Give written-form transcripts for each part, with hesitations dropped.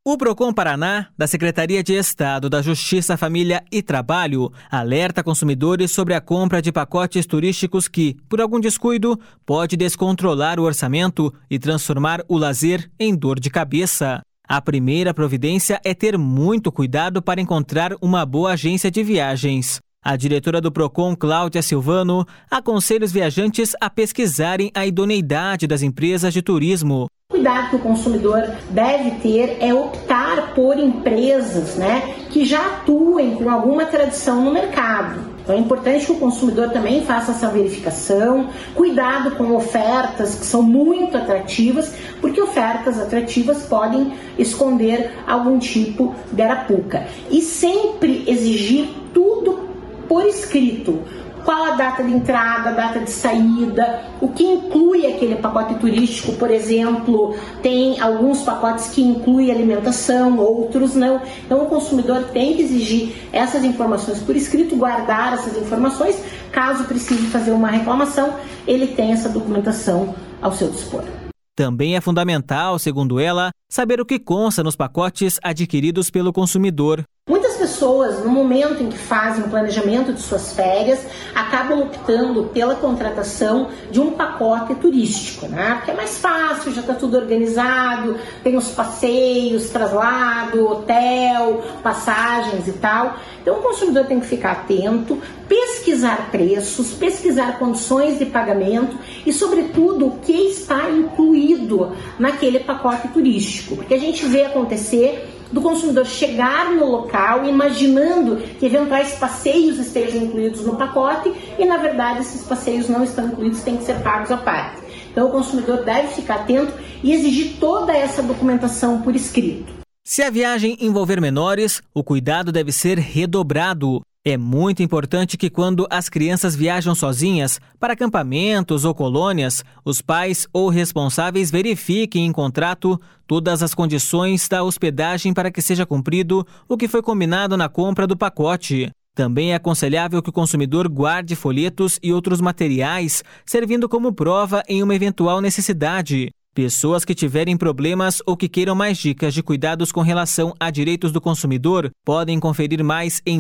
O Procon Paraná, da Secretaria de Estado da Justiça, Família e Trabalho, alerta consumidores sobre a compra de pacotes turísticos que, por algum descuido, pode descontrolar o orçamento e transformar o lazer em dor de cabeça. A primeira providência é ter muito cuidado para encontrar uma boa agência de viagens. A diretora do Procon, Cláudia Silvano, aconselha os viajantes a pesquisarem a idoneidade das empresas de turismo. O cuidado que o consumidor deve ter é optar por empresas, que já atuem com alguma tradição no mercado. Então é importante que o consumidor também faça essa verificação, cuidado com ofertas que são muito atrativas, porque ofertas atrativas podem esconder algum tipo de arapuca. E sempre exigir tudo por escrito. Qual a data de entrada, a data de saída, o que inclui aquele pacote turístico, por exemplo, tem alguns pacotes que incluem alimentação, outros não. Então o consumidor tem que exigir essas informações por escrito, guardar essas informações, caso precise fazer uma reclamação, ele tem essa documentação ao seu dispor. Também é fundamental, segundo ela, saber o que consta nos pacotes adquiridos pelo consumidor. Muitas pessoas, no momento em que fazem o planejamento de suas férias, acabam optando pela contratação de um pacote turístico, porque é mais fácil, já está tudo organizado, tem os passeios, traslado, hotel, passagens e tal. Então o consumidor tem que ficar atento, pesquisar preços, pesquisar condições de pagamento e, sobretudo, o que está incluído naquele pacote turístico. Porque a gente vê acontecer do consumidor chegar no local imaginando que eventuais passeios estejam incluídos no pacote e, na verdade, esses passeios não estão incluídos, têm que ser pagos à parte. Então, o consumidor deve ficar atento e exigir toda essa documentação por escrito. Se a viagem envolver menores, o cuidado deve ser redobrado. É muito importante que quando as crianças viajam sozinhas para acampamentos ou colônias, os pais ou responsáveis verifiquem em contrato todas as condições da hospedagem para que seja cumprido o que foi combinado na compra do pacote. Também é aconselhável que o consumidor guarde folhetos e outros materiais, servindo como prova em uma eventual necessidade. Pessoas que tiverem problemas ou que queiram mais dicas de cuidados com relação a direitos do consumidor podem conferir mais em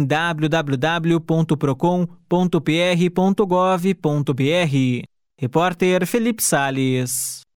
www.procon.pr.gov.br. Repórter Felipe Salles.